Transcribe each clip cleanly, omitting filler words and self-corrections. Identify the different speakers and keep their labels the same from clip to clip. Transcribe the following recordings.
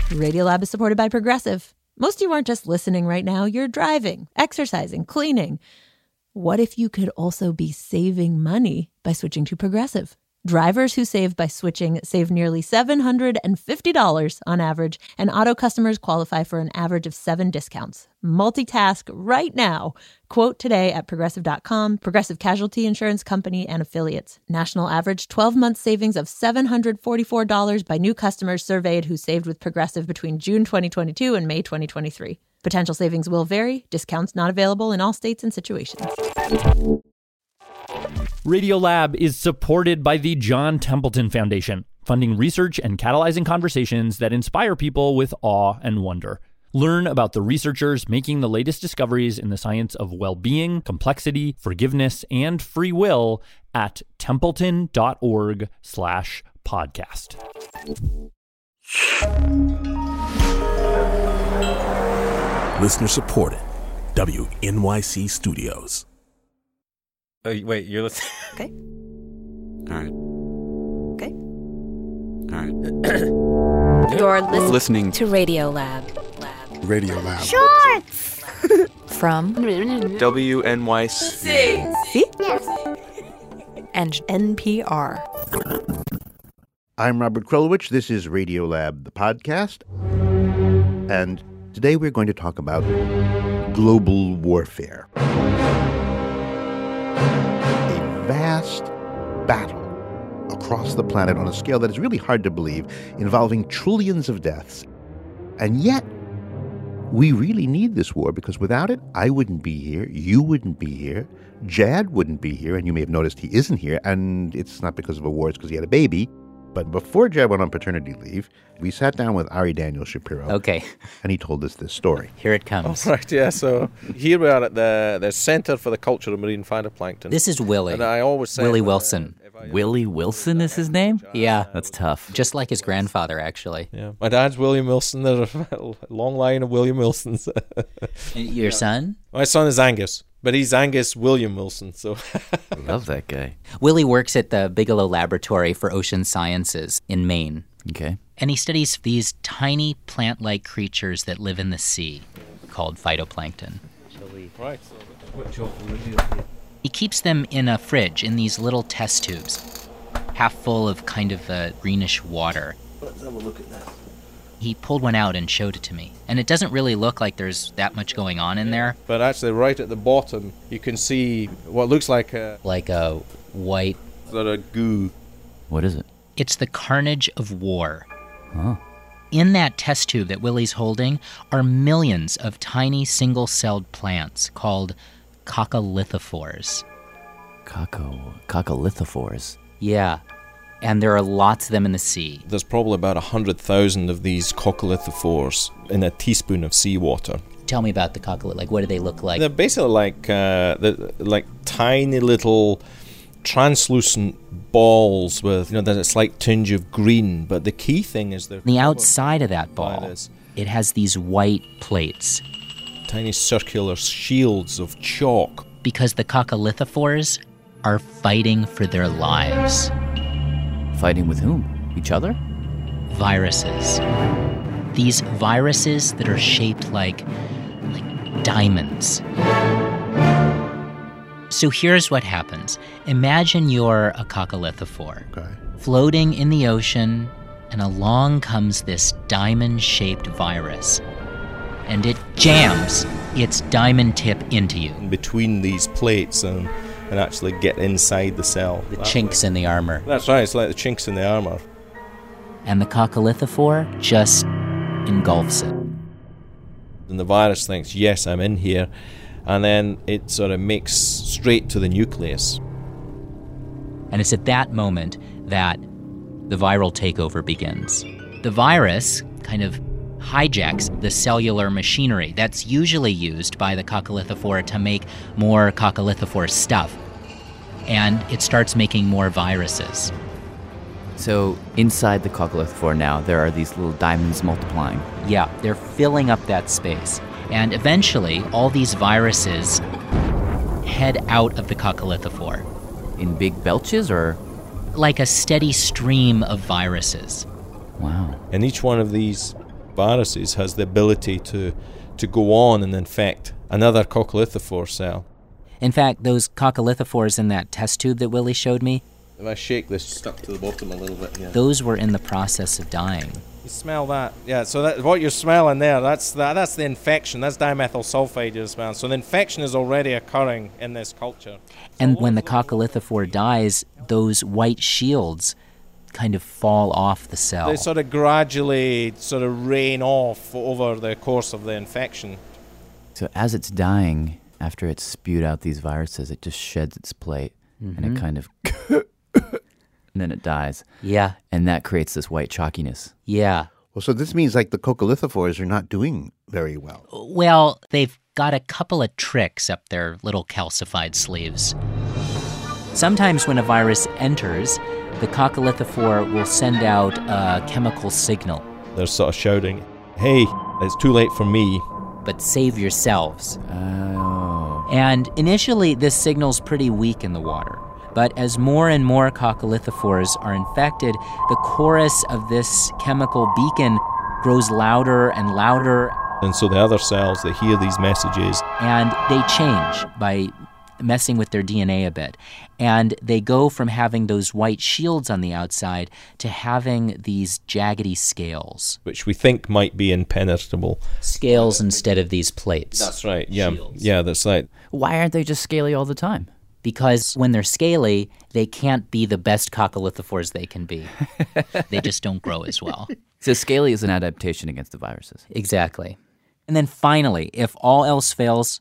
Speaker 1: Radiolab is supported by Progressive. Most of you aren't just listening right now, you're driving, exercising, cleaning. What if you could also be saving money by switching to Progressive? Drivers who save by switching save nearly $750 on average, and auto customers qualify for an average of 7 discounts. Multitask right now. Quote today at Progressive.com. Progressive Casualty Insurance Company and Affiliates. National average 12-month savings of $744 by new customers surveyed who saved with Progressive between June 2022 and May 2023. Potential savings will vary. Discounts not available in all states and situations.
Speaker 2: Radiolab is supported by the John Templeton Foundation, funding research and catalyzing conversations that inspire people with awe and wonder. Learn about the researchers making the latest discoveries in the science of well-being, complexity, forgiveness, and free will at templeton.org/podcast.
Speaker 3: Listener supported. WNYC Studios.
Speaker 4: Oh, wait, you're listening?
Speaker 5: Okay.
Speaker 4: All right.
Speaker 5: Okay.
Speaker 4: All right.
Speaker 5: You're
Speaker 4: Listening
Speaker 5: to Radiolab.
Speaker 3: Radiolab.
Speaker 5: Shorts! From
Speaker 4: WNYC.
Speaker 5: See? And NPR.
Speaker 6: I'm Robert Krulwich. This is Radiolab, the podcast. And today we're going to talk about global warfare. A vast battle across the planet on a scale that is really hard to believe, involving trillions of deaths. And yet, we really need this war, because without it, I wouldn't be here, you wouldn't be here, Jad wouldn't be here, and you may have noticed he isn't here, and it's not because of a war, it's because he had a baby. But before Jad went on paternity leave, we sat down with Ari Daniel Shapiro.
Speaker 7: Okay.
Speaker 6: And he told us this story.
Speaker 7: Here it comes.
Speaker 4: Oh, right, yeah. So here we are at the Center for the Culture of Marine Phytoplankton.
Speaker 7: This is Willie.
Speaker 4: And I always say
Speaker 7: Willie Wilson.
Speaker 8: Willie Wilson is his name?
Speaker 7: Yeah.
Speaker 8: That's tough.
Speaker 7: Just like his grandfather, actually.
Speaker 4: Yeah. My dad's William Wilson. There's a long line of William Wilsons.
Speaker 7: And your son?
Speaker 4: My son is Angus, but he's Angus William Wilson. So
Speaker 8: I love that guy.
Speaker 7: Willie works at the Bigelow Laboratory for Ocean Sciences in Maine.
Speaker 8: Okay.
Speaker 7: And he studies these tiny plant-like creatures that live in the sea, called phytoplankton.
Speaker 4: right.
Speaker 7: He keeps them in a fridge in these little test tubes, half full of kind of greenish water.
Speaker 4: Let's have a look at that.
Speaker 7: He pulled one out and showed it to me. And it doesn't really look like there's that much going on in there.
Speaker 4: But actually, right at the bottom, you can see what looks like a
Speaker 7: white
Speaker 4: sort of goo.
Speaker 8: What is it?
Speaker 7: It's the carnage of war.
Speaker 8: Oh.
Speaker 7: In that test tube that Willie's holding are millions of tiny single-celled plants called coccolithophores.
Speaker 8: Coccolithophores.
Speaker 7: Yeah, and there are lots of them in the sea.
Speaker 4: There's probably about 100,000 of these coccolithophores in a teaspoon of seawater.
Speaker 7: Tell me about the coccolith. Like, what do they look like?
Speaker 4: They're basically like tiny little translucent balls with, there's a slight tinge of green. But the key thing is
Speaker 7: the outside of that ball, it has these white plates.
Speaker 4: Tiny circular shields of chalk.
Speaker 7: Because the coccolithophores are fighting for their lives.
Speaker 8: Fighting with whom? Each other?
Speaker 7: Viruses. These viruses that are shaped like diamonds. So here's what happens. Imagine you're a coccolithophore, floating in the ocean, and along comes this diamond-shaped virus. And it jams its diamond tip into you.
Speaker 4: Between these plates and actually get inside the cell.
Speaker 7: The chinks in the armor.
Speaker 4: That's right, it's like the chinks in the armor.
Speaker 7: And the coccolithophore just engulfs it.
Speaker 4: And the virus thinks, yes, I'm in here. And then it sort of makes straight to the nucleus.
Speaker 7: And it's at that moment that the viral takeover begins. The virus kind of hijacks the cellular machinery that's usually used by the coccolithophore to make more coccolithophore stuff. And it starts making more viruses.
Speaker 8: So inside the coccolithophore now, there are these little diamonds multiplying.
Speaker 7: Yeah, they're filling up that space. And eventually, all these viruses head out of the coccolithophore.
Speaker 8: In big belches, or?
Speaker 7: Like a steady stream of viruses.
Speaker 8: Wow.
Speaker 4: And each one of these viruses has the ability to go on and infect another coccolithophore cell.
Speaker 7: In fact, those coccolithophores in that test tube that Willie showed me,
Speaker 4: If I shake this stuck to the bottom a little bit, yeah.
Speaker 7: those were in the process of dying.
Speaker 4: You smell that? Yeah, so that, what you're smelling there, that's the infection. That's dimethyl sulfide you're smelling. So the infection is already occurring in this culture.
Speaker 7: And when the coccolithophore dies, those white shields kind of fall off the cell.
Speaker 4: They sort of gradually sort of rain off over the course of the infection.
Speaker 8: So as it's dying, after it's spewed out these viruses, it just sheds its plate, and it kind of... and then it dies.
Speaker 7: Yeah.
Speaker 8: And that creates this white chalkiness.
Speaker 7: Yeah.
Speaker 6: Well, so this means like the coccolithophores are not doing very well.
Speaker 7: Well, they've got a couple of tricks up their little calcified sleeves. Sometimes when a virus enters, the coccolithophore will send out a chemical signal.
Speaker 4: They're sort of shouting, hey, it's too late for me.
Speaker 7: But save yourselves.
Speaker 8: Oh.
Speaker 7: And initially, this signal's pretty weak in the water. But as more and more coccolithophores are infected, the chorus of this chemical beacon grows louder and louder.
Speaker 4: And so the other cells, they hear these messages.
Speaker 7: And they change by messing with their DNA a bit. And they go from having those white shields on the outside to having these jaggedy scales.
Speaker 4: Which we think might be impenetrable.
Speaker 7: Scales instead of these plates.
Speaker 4: That's right, yeah.
Speaker 7: Shields.
Speaker 4: Yeah, that's right.
Speaker 8: Why aren't they just scaly all the time?
Speaker 7: Because when they're scaly, they can't be the best coccolithophores they can be. They just don't grow as well.
Speaker 8: So scaly is an adaptation against the viruses.
Speaker 7: Exactly. And then finally, if all else fails,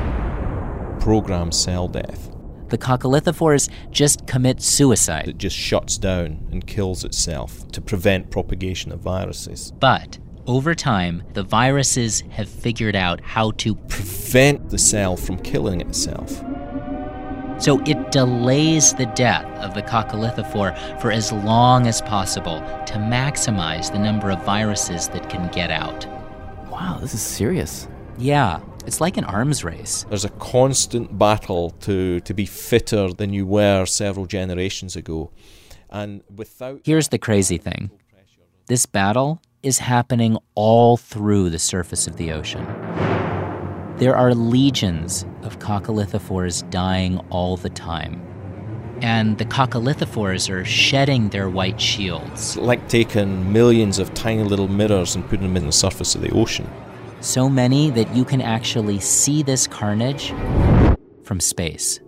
Speaker 4: Programmed cell death.
Speaker 7: the coccolithophores just commit suicide.
Speaker 4: It just shuts down and kills itself to prevent propagation of viruses.
Speaker 7: But over time, the viruses have figured out how to
Speaker 4: Prevent the cell from killing itself.
Speaker 7: So it delays the death of the coccolithophore for as long as possible to maximize the number of viruses that can get out.
Speaker 8: Wow, this is serious.
Speaker 7: Yeah, it's like an arms race.
Speaker 4: There's a constant battle to be fitter than you were several generations ago. And without...
Speaker 7: Here's the crazy thing. This battle is happening all through the surface of the ocean. There are legions of coccolithophores dying all the time. And the coccolithophores are shedding their white shields.
Speaker 4: It's like taking millions of tiny little mirrors and putting them in the surface of the ocean.
Speaker 7: So many that you can actually see this carnage from space.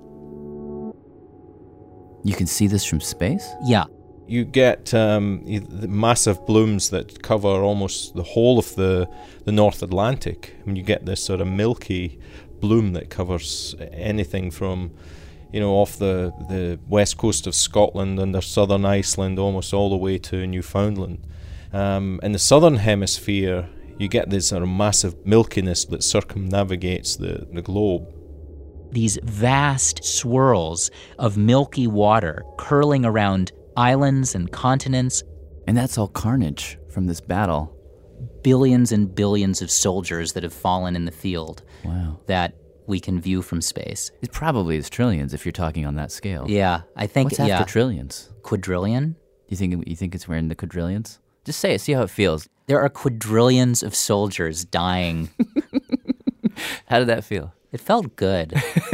Speaker 8: You can see this from space?
Speaker 7: Yeah.
Speaker 4: You get the massive blooms that cover almost the whole of the North Atlantic. I mean, you get this sort of milky bloom that covers anything from, off the west coast of Scotland under southern Iceland almost all the way to Newfoundland. In the southern hemisphere, you get this sort of massive milkiness that circumnavigates the globe.
Speaker 7: These vast swirls of milky water curling around islands and continents.
Speaker 8: And that's all carnage from this battle.
Speaker 7: Billions and billions of soldiers that have fallen in the field.
Speaker 8: Wow.
Speaker 7: That we can view from space.
Speaker 8: It probably is trillions if you're talking on that scale.
Speaker 7: Yeah, I think,
Speaker 8: What's after trillions?
Speaker 7: Quadrillion?
Speaker 8: You think it's we're in the quadrillions? Just say it, see how it feels.
Speaker 7: There are quadrillions of soldiers dying.
Speaker 8: How did that feel?
Speaker 7: It felt good.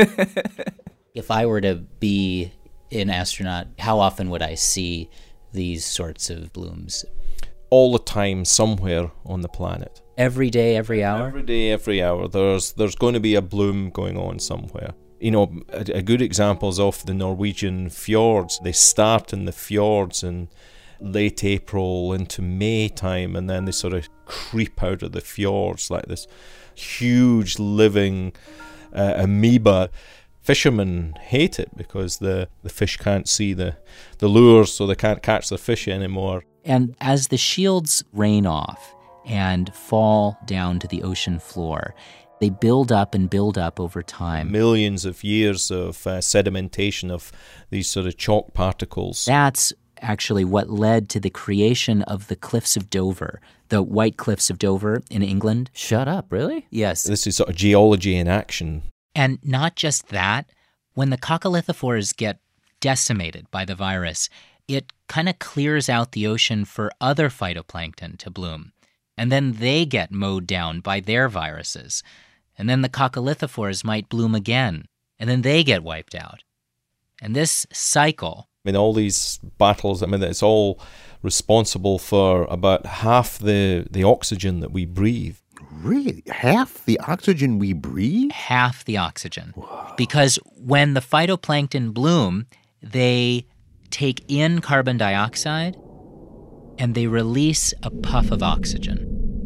Speaker 7: If I were to be an astronaut, how often would I see these sorts of blooms?
Speaker 4: All the time, somewhere on the planet.
Speaker 7: Every day, every hour?
Speaker 4: Every day, every hour. There's going to be a bloom going on somewhere. A good example is off the Norwegian fjords. They start in the fjords in late April into May time, and then they sort of creep out of the fjords like this huge living amoeba. Fishermen hate it because the fish can't see the lures, so they can't catch the fish anymore.
Speaker 7: And as the shields rain off and fall down to the ocean floor, they build up and build up over time.
Speaker 4: Millions of years of sedimentation of these sort of chalk particles.
Speaker 7: That's actually what led to the creation of the Cliffs of Dover, the White Cliffs of Dover in England.
Speaker 8: Shut up, really?
Speaker 7: Yes.
Speaker 4: This is sort of geology in action.
Speaker 7: And not just that, when the coccolithophores get decimated by the virus, it kind of clears out the ocean for other phytoplankton to bloom. and then they get mowed down by their viruses. And then the coccolithophores might bloom again, and then they get wiped out. And this cycle...
Speaker 4: I mean, all these battles, I mean, it's all responsible for about half the oxygen that we breathe.
Speaker 6: Really? Half the oxygen we breathe?
Speaker 7: Half the oxygen. Whoa. Because when the phytoplankton bloom, they take in carbon dioxide and they release a puff of oxygen.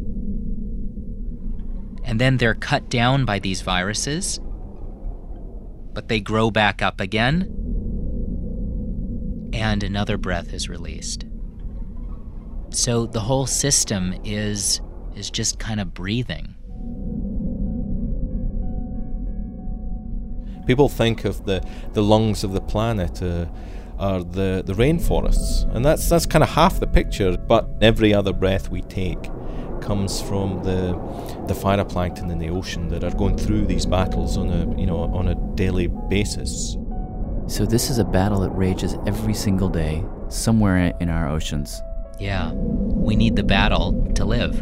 Speaker 7: And then they're cut down by these viruses, but they grow back up again, and another breath is released. So the whole system is just kind of breathing.
Speaker 4: People think of the lungs of the planet are the rainforests, and that's kind of half the picture. But every other breath we take comes from the phytoplankton in the ocean that are going through these battles on a daily basis.
Speaker 8: So this is a battle that rages every single day somewhere in our oceans.
Speaker 7: Yeah, we need the battle to live.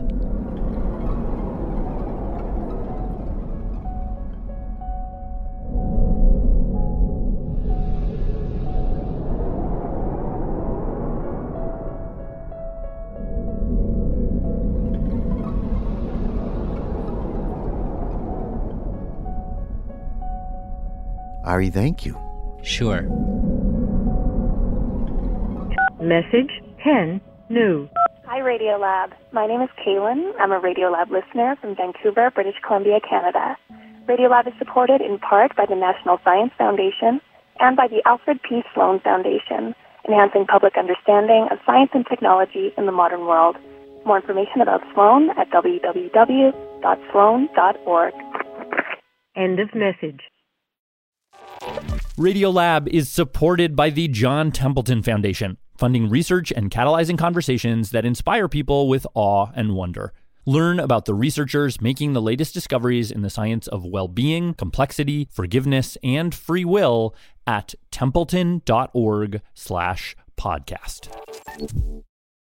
Speaker 6: Ari, thank you.
Speaker 7: Sure.
Speaker 9: Message 10, new.
Speaker 10: Hi, Radiolab. My name is Kaylin. I'm a Radiolab listener from Vancouver, British Columbia, Canada. Radiolab is supported in part by the National Science Foundation and by the Alfred P. Sloan Foundation, enhancing public understanding of science and technology in the modern world. More information about Sloan at www.sloan.org.
Speaker 9: End of message.
Speaker 2: Radiolab is supported by the John Templeton Foundation, funding research and catalyzing conversations that inspire people with awe and wonder. Learn about the researchers making the latest discoveries in the science of well-being, complexity, forgiveness, and free will at templeton.org/podcast.